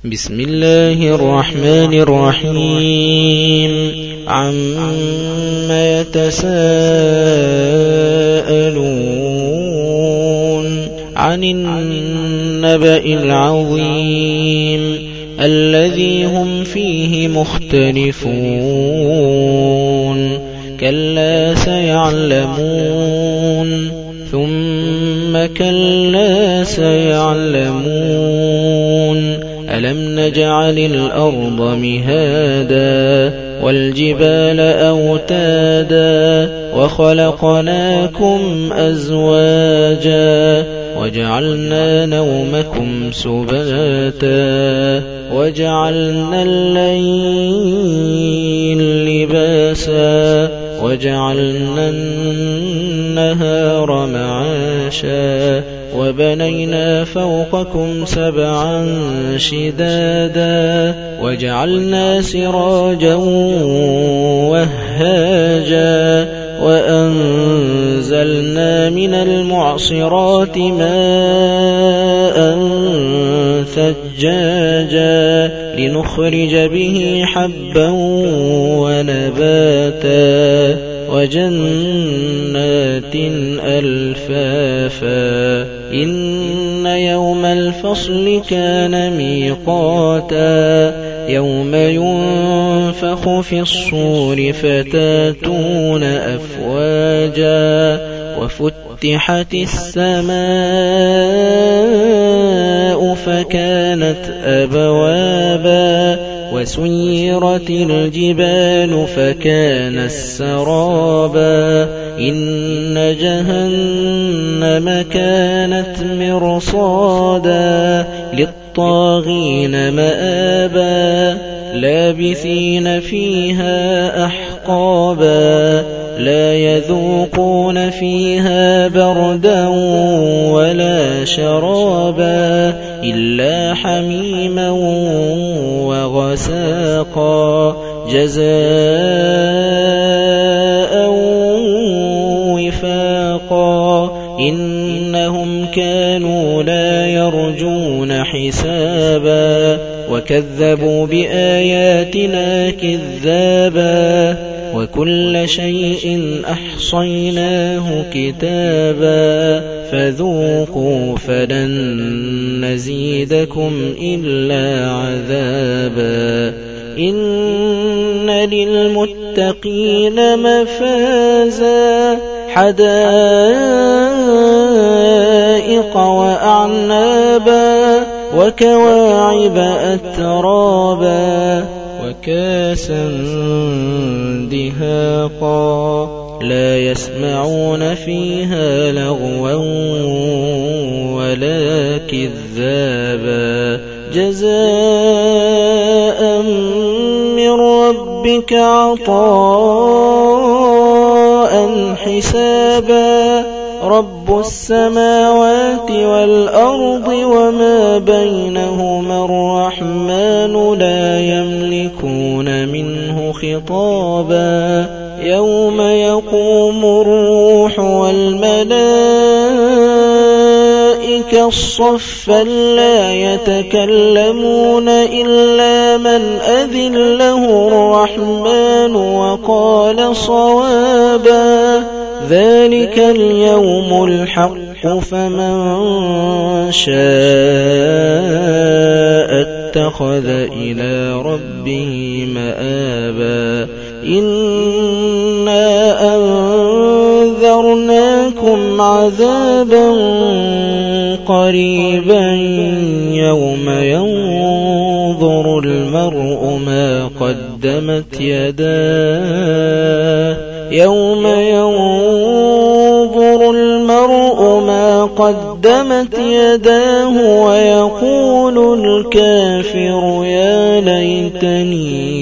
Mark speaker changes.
Speaker 1: بسم الله الرحمن الرحيم. عما يتساءلون عن النبأ العظيم الذي هم فيه مختلفون كلا سيعلمون ثم كلا سيعلمون ألم نجعل الأرض مهادا والجبال أوتادا وخلقناكم أزواجا وجعلنا نومكم سباتا وجعلنا الليل لباسا وجعلنا النهار معاشا وبنينا فوقكم سبعا شدادا وجعلنا سراجا وهاجا وأنزلنا من المعصرات ماء ثجاجا لنخرج به حبا ونباتا وجنات ألفافا إن يوم الفصل كان ميقاتا يوم ينفخ في الصور فتاتون أفواجا وفتحت السماء فكانت أبوابا وسيرت الجبال فكانت سرابا إن جهنم كانت مرصادا للطاغين مآبا لابثين فيها أحقابا لا يذوقون فيها بردا ولا شرابا إلا حميما وغساقا جزاء وفاقا إنهم كانوا لا يرجون حسابا وكذبوا بآياتنا كذابا وكل شيء أحصيناه كتابا فذوقوا فلن نزيدكم إلا عذابا إن للمتقين مفازا حدائق وأعنابا وكواعب أترابا وكاسا دهاقا لا يسمعون فيها لغوا ولا كذابا جزاء من ربك عطاء حسابا رب السماوات والأرض وما بينهما الرحمن لا يملكون منه خطابا يوم يقوم الروح والملائكة صفا لا يتكلمون إلا من أذن له الرحمن وقال صوابا ذلك اليوم الحق فمن شاء اتخذ إلى ربه مآبا إنا أنذرناكم عذابا قريبا يوم ينظر المرء ما قدمت يداه يوم ينظر المرء ما قدمت يداه ويقول الكافر يا ليتني